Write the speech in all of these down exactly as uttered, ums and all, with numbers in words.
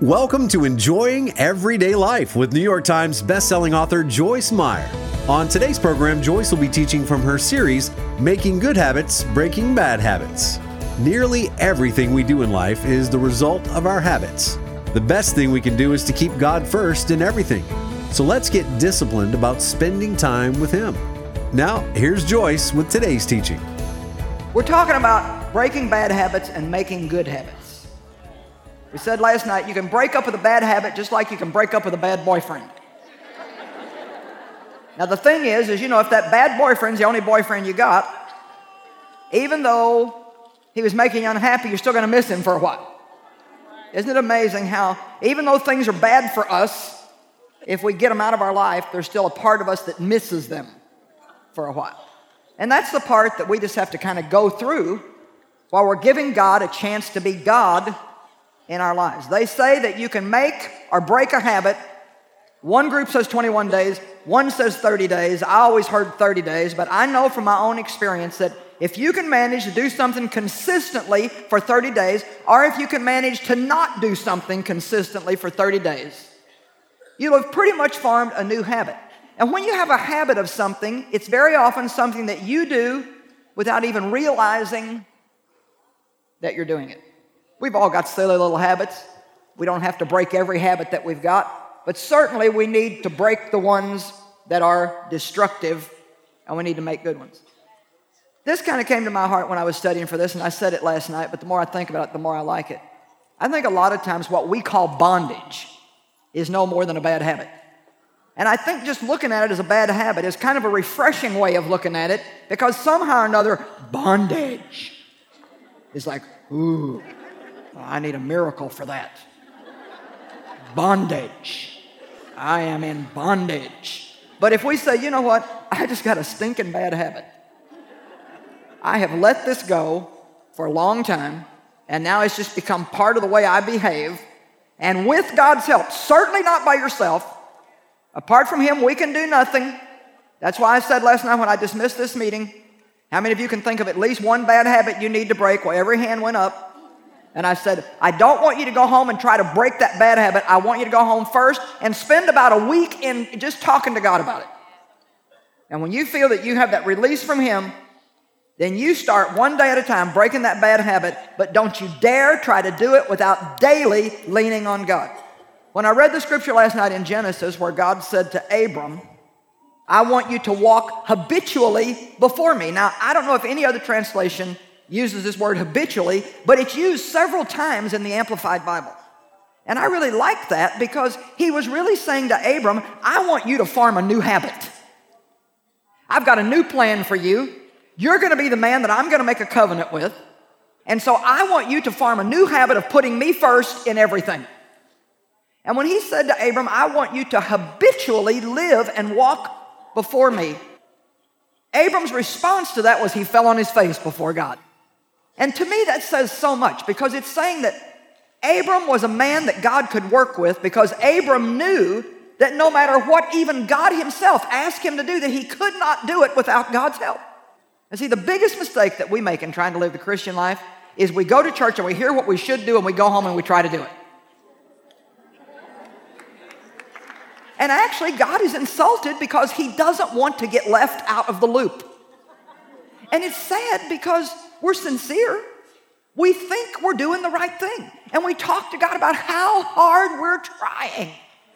Welcome to Enjoying Everyday Life with New York Times bestselling author Joyce Meyer. On today's program, Joyce will be teaching from her series, Making Good Habits, Breaking Bad Habits. Nearly everything we do in life is the result of our habits. The best thing we can do is to keep God first in everything. So let's get disciplined about spending time with Him. Now, here's Joyce with today's teaching. We're talking about breaking bad habits and making good habits. We said last night, you can break up with a bad habit just like you can break up with a bad boyfriend. Now the thing is, is you know, if that bad boyfriend's the only boyfriend you got, even though he was making you unhappy, you're still going to miss him for a while. Isn't it amazing how, even though things are bad for us, if we get them out of our life, there's still a part of us that misses them for a while. And that's the part that we just have to kind of go through while we're giving God a chance to be God in our lives. They say that you can make or break a habit. One group says twenty-one days, one says thirty days. I always heard thirty days, but I know from my own experience that if you can manage to do something consistently for thirty days, or if you can manage to not do something consistently for thirty days, you'll have pretty much formed a new habit. And when you have a habit of something, it's very often something that you do without even realizing that you're doing it. We've all got silly little habits. We don't have to break every habit that we've got, but certainly we need to break the ones that are destructive, and we need to make good ones. This kind of came to my heart when I was studying for this, and I said it last night, but the more I think about it, the more I like it. I think a lot of times what we call bondage is no more than a bad habit. And I think just looking at it as a bad habit is kind of a refreshing way of looking at it, because somehow or another, bondage is like, ooh, I need a miracle for that. Bondage. I am in bondage. But if we say, you know what, I just got a stinking bad habit. I have let this go for a long time, and now it's just become part of the way I behave. And with God's help, certainly not by yourself, apart from Him, we can do nothing. That's why I said last night when I dismissed this meeting, how many of you can think of at least one bad habit you need to break? Well, every hand went up. And I said, I don't want you to go home and try to break that bad habit. I want you to go home first and spend about a week in just talking to God about it. And when you feel that you have that release from Him, then you start one day at a time breaking that bad habit, but don't you dare try to do it without daily leaning on God. When I read the scripture last night in Genesis where God said to Abram, I want you to walk habitually before me. Now, I don't know if any other translation uses this word habitually, but it's used several times in the Amplified Bible. And I really like that because he was really saying to Abram, I want you to form a new habit. I've got a new plan for you. You're going to be the man that I'm going to make a covenant with. And so I want you to form a new habit of putting me first in everything. And when he said to Abram, I want you to habitually live and walk before me, Abram's response to that was he fell on his face before God. And to me, that says so much because it's saying that Abram was a man that God could work with because Abram knew that no matter what even God Himself asked him to do, that he could not do it without God's help. And see, the biggest mistake that we make in trying to live the Christian life is we go to church and we hear what we should do and we go home and we try to do it. And actually, God is insulted because He doesn't want to get left out of the loop. And it's sad because we're sincere. We think we're doing the right thing. And we talk to God about how hard we're trying.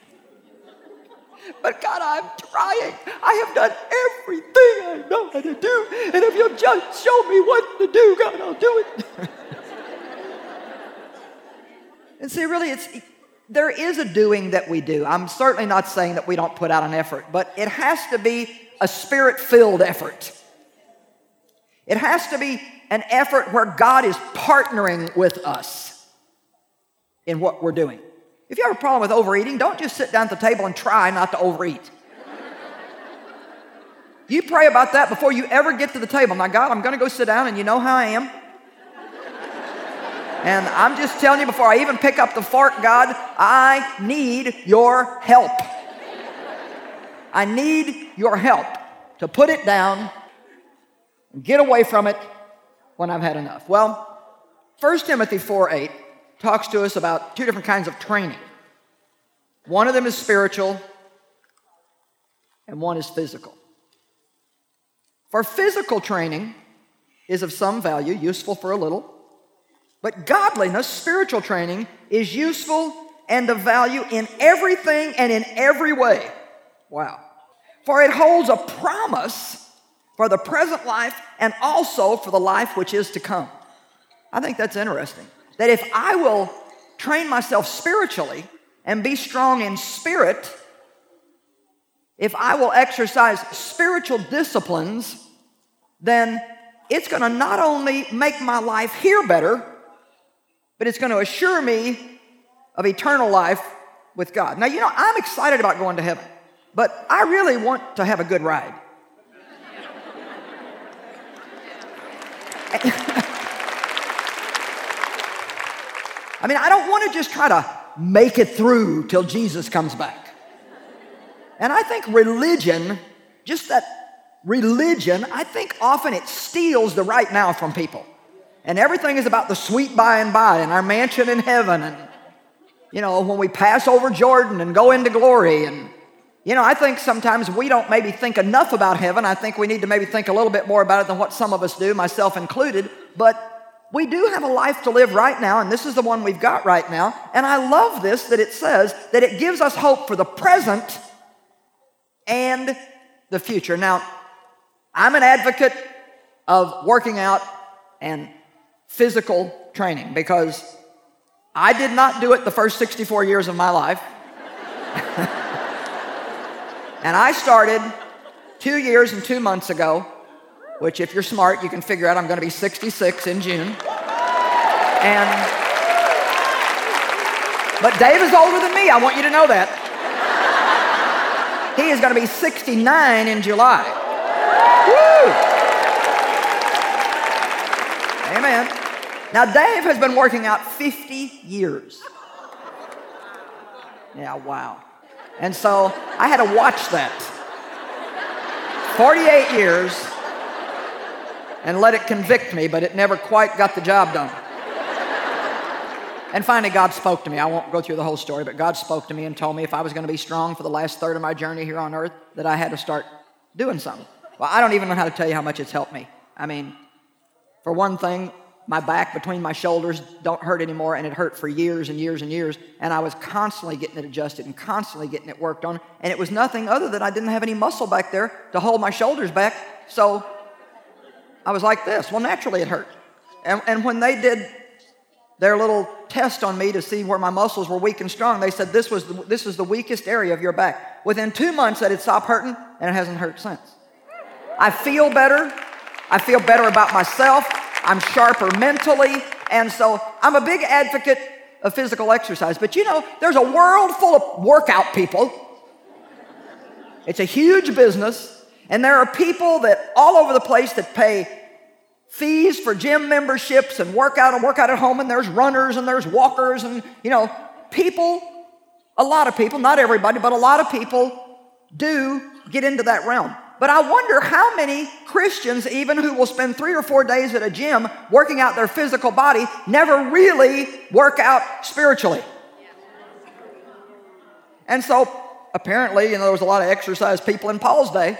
But God, I'm trying. I have done everything I know how to do. And if you'll just show me what to do, God, I'll do it. And see, really, it's there is a doing that we do. I'm certainly not saying that we don't put out an effort, but it has to be a spirit-filled effort. It has to be an effort where God is partnering with us in what we're doing. If you have a problem with overeating, don't just sit down at the table and try not to overeat. You pray about that before you ever get to the table. Now, God, I'm going to go sit down, and you know how I am. And I'm just telling you before I even pick up the fork, God, I need your help. I need your help to put it down and get away from it when I've had enough. Well, First Timothy four eight talks to us about two different kinds of training. One of them is spiritual, and one is physical. For physical training is of some value, useful for a little, but godliness, spiritual training, is useful and of value in everything and in every way. Wow. For it holds a promise for the present life and also for the life which is to come. I think that's interesting. That if I will train myself spiritually and be strong in spirit, if I will exercise spiritual disciplines, then it's going to not only make my life here better, but it's going to assure me of eternal life with God. Now, you know, I'm excited about going to heaven, but I really want to have a good ride. I mean, I don't want to just try to make it through till Jesus comes back. And I think religion, just that religion, I think often it steals the right now from people. And everything is about the sweet by and by and our mansion in heaven and, you know, when we pass over Jordan and go into glory. And, you know, I think sometimes we don't maybe think enough about heaven. I think we need to maybe think a little bit more about it than what some of us do, myself included. But we do have a life to live right now, and this is the one we've got right now. And I love this, that it says that it gives us hope for the present and the future. Now, I'm an advocate of working out and physical training because I did not do it the first sixty-four years of my life. And I started two years and two months ago, which if you're smart, you can figure out I'm going to be sixty-six in June. And, but Dave is older than me, I want you to know that. He is going to be sixty-nine in July. Woo! Amen. Now, Dave has been working out fifty years. Yeah, wow. And so I had to watch that. forty-eight years and let it convict me, but it never quite got the job done. And finally, God spoke to me. I won't go through the whole story, but God spoke to me and told me if I was going to be strong for the last third of my journey here on earth, that I had to start doing something. Well, I don't even know how to tell you how much it's helped me. I mean, for one thing, my back between my shoulders don't hurt anymore, and it hurt for years and years and years, and I was constantly getting it adjusted and constantly getting it worked on, and it was nothing other than I didn't have any muscle back there to hold my shoulders back, so I was like this. Well, naturally it hurt. And, and when they did their little test on me to see where my muscles were weak and strong, they said this was the, this is the weakest area of your back. Within two months that it stopped hurting, and it hasn't hurt since. I feel better. I feel better about myself. I'm sharper mentally. And so I'm a big advocate of physical exercise. But you know, there's a world full of workout people. It's a huge business. And there are people that all over the place that pay fees for gym memberships and work out and work out at home, and there's runners and there's walkers and, you know, people, a lot of people, not everybody, but a lot of people do get into that realm. But I wonder how many Christians, even who will spend three or four days at a gym working out their physical body, never really work out spiritually. And so apparently, you know, there was a lot of exercise people in Paul's day.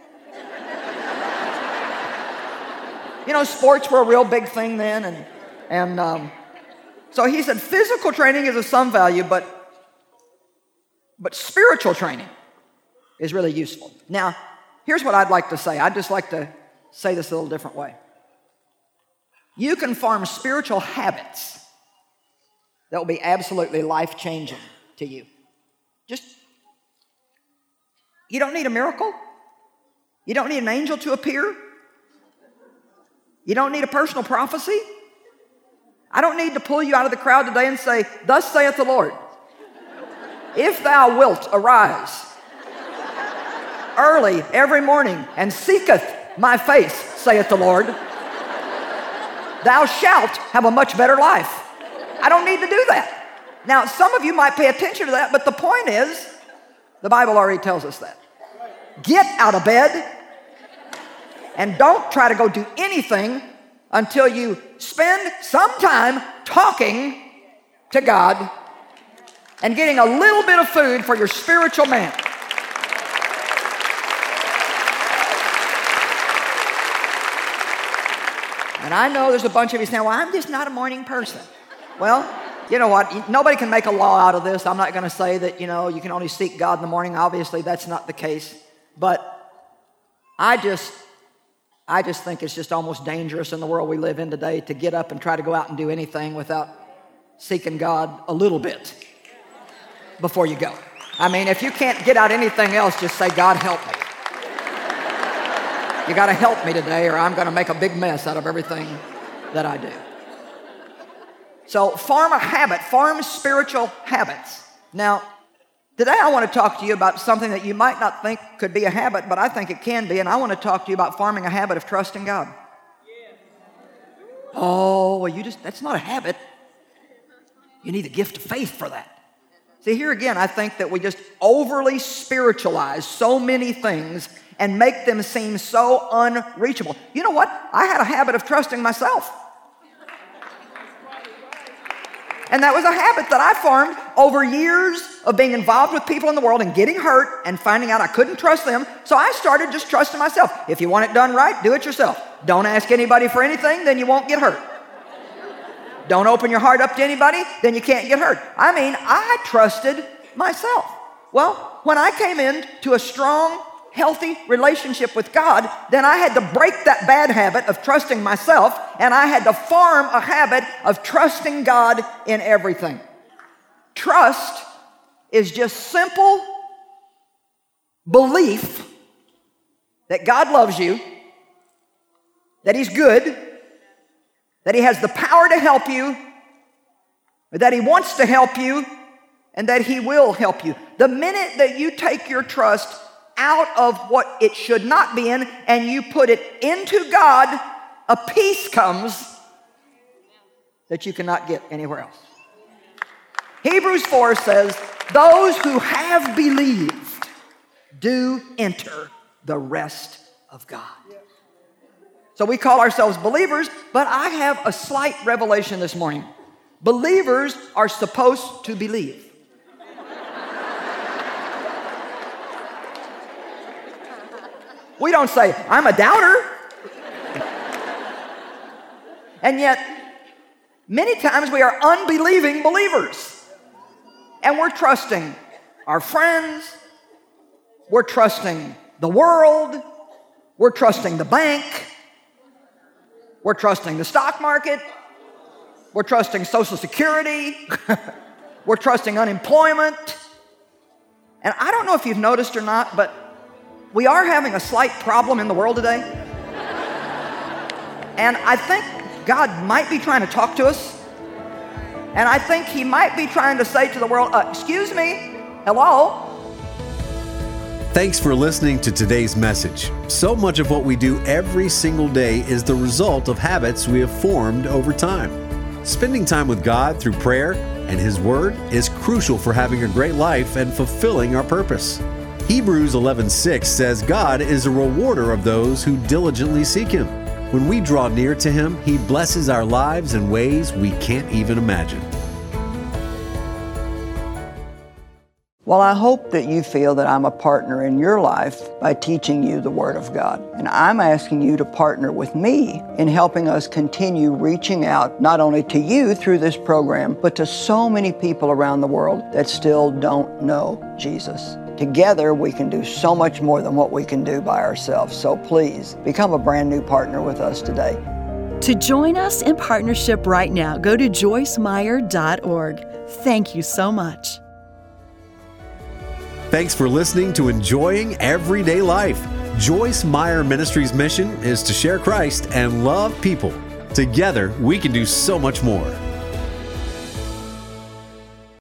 You know, sports were a real big thing then, and and um, so he said physical training is of some value, but but spiritual training is really useful. Now, here's what I'd like to say. I'd just like to say this a little different way. You can form spiritual habits that will be absolutely life-changing to you. Just, you don't need a miracle. You don't need an angel to appear. You don't need a personal prophecy. I don't need to pull you out of the crowd today and say, "Thus saith the Lord, if thou wilt arise early every morning and seeketh my face, saith the Lord, thou shalt have a much better life." I don't need to do that. Now, some of you might pay attention to that, but the point is, the Bible already tells us that. Get out of bed and don't try to go do anything until you spend some time talking to God and getting a little bit of food for your spiritual man. And I know there's a bunch of you saying, well, I'm just not a morning person. Well, you know what? Nobody can make a law out of this. I'm not going to say that, you know, you can only seek God in the morning. Obviously, that's not the case. But I just, I just think it's just almost dangerous in the world we live in today to get up and try to go out and do anything without seeking God a little bit before you go. I mean, if you can't get out anything else, just say, God, help me. You got to help me today or I'm going to make a big mess out of everything that I do. So form a habit, form spiritual habits. Now, today I want to talk to you about something that you might not think could be a habit, but I think it can be, and I want to talk to you about forming a habit of trusting God. Oh, well, you just, that's not a habit. You need the gift of faith for that. See, here again, I think that we just overly spiritualize so many things and make them seem so unreachable. You know what? I had a habit of trusting myself. And that was a habit that I formed over years of being involved with people in the world and getting hurt and finding out I couldn't trust them. So I started just trusting myself. If you want it done right, do it yourself. Don't ask anybody for anything, then you won't get hurt. Don't open your heart up to anybody, then you can't get hurt. I mean, I trusted myself. Well, when I came into a strong, healthy relationship with God, then I had to break that bad habit of trusting myself, and I had to form a habit of trusting God in everything. Trust is just simple belief that God loves you, that He's good, that He has the power to help you, that He wants to help you, and that He will help you. The minute that you take your trust out of what it should not be in and you put it into God, a peace comes that you cannot get anywhere else. Hebrews four says, those who have believed do enter the rest of God. So we call ourselves believers, but I have a slight revelation this morning. Believers are supposed to believe. We don't say, I'm a doubter. And yet, many times we are unbelieving believers. And we're trusting our friends. We're trusting the world. We're trusting the bank. We're trusting the stock market. We're trusting Social Security. We're trusting unemployment. And I don't know if you've noticed or not, but we are having a slight problem in the world today. And I think God might be trying to talk to us. And I think He might be trying to say to the world, uh, excuse me, hello? Thanks for listening to today's message. So much of what we do every single day is the result of habits we have formed over time. Spending time with God through prayer and His Word is crucial for having a great life and fulfilling our purpose. Hebrews eleven six says God is a rewarder of those who diligently seek Him. When we draw near to Him, He blesses our lives in ways we can't even imagine. Well, I hope that you feel that I'm a partner in your life by teaching you the Word of God. And I'm asking you to partner with me in helping us continue reaching out not only to you through this program, but to so many people around the world that still don't know Jesus. Together, we can do so much more than what we can do by ourselves. So please, become a brand new partner with us today. To join us in partnership right now, go to joyce meyer dot org. Thank you so much. Thanks for listening to Enjoying Everyday Life. Joyce Meyer Ministries' mission is to share Christ and love people. Together, we can do so much more.